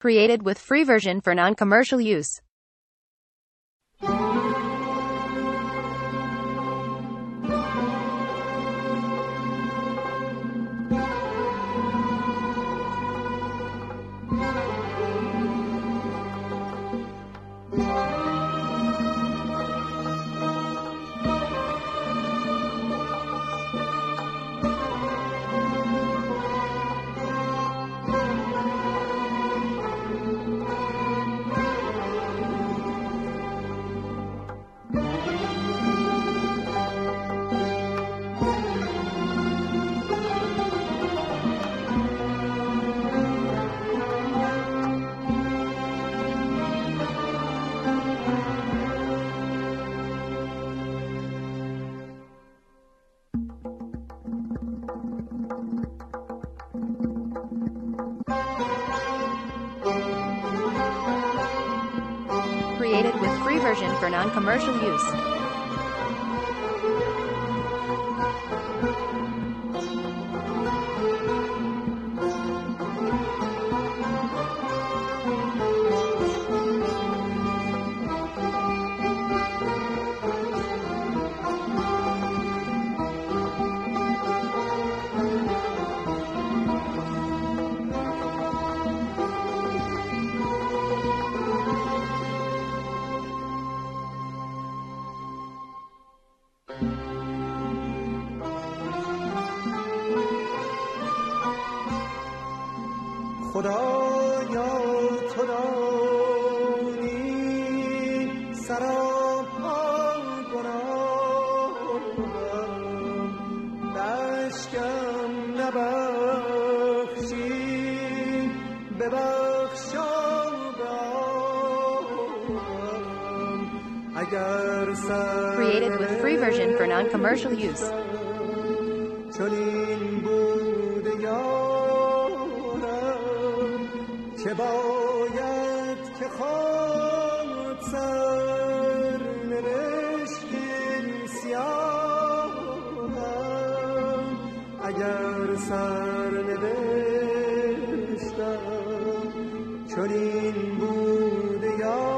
Created with free version for non-commercial use. Created with free version for non-commercial use. خدایا تو دانی سراپا گناهم دشکم نبخشی ببخشایم اگر سر Created with free version for non-commercial use. چنین بوده که باید که خود سر نوشتیم سیاهم اگر سر نوشتم چنین بوده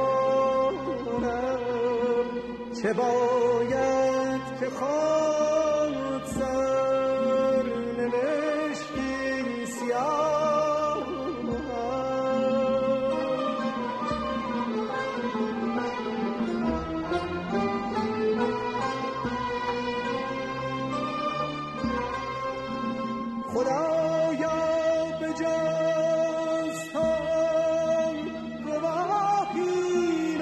یارم که باید که خود سر نوشتیم سیاهم خدایا به جز تو گواهی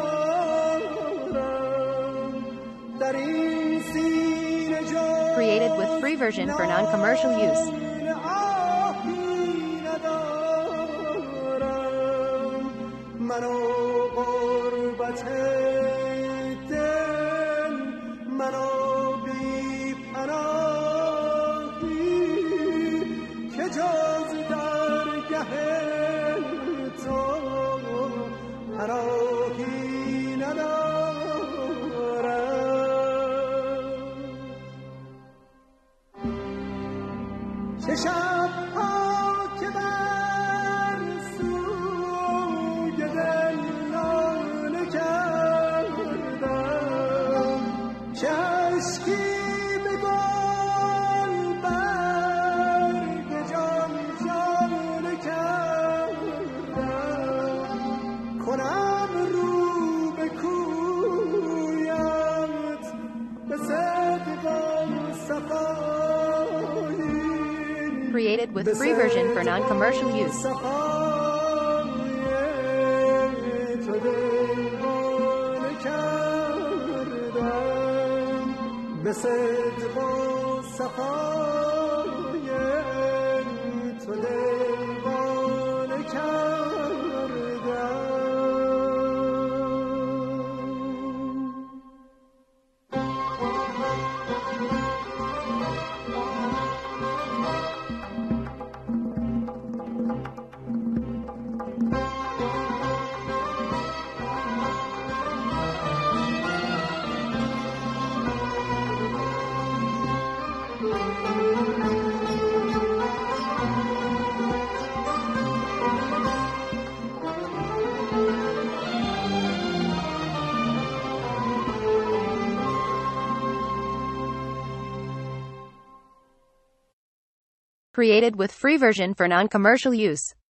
ندارم در این سینه جان Created with free version for non-commercial use. آهی ندارم منو غربت دل منو بی پناهی که جز درگه تو پناهی ندارم چه شب‌ها که بر سوی دل ناله کردم چه اشکی به گل برگ جان ژاله کردم کنم رو به کویت به صدق و صفایی Created with free version for non-commercial use. تو دیوانه کردم به صدق و صفای تو دیوانه کردم Created with free version for non-commercial use.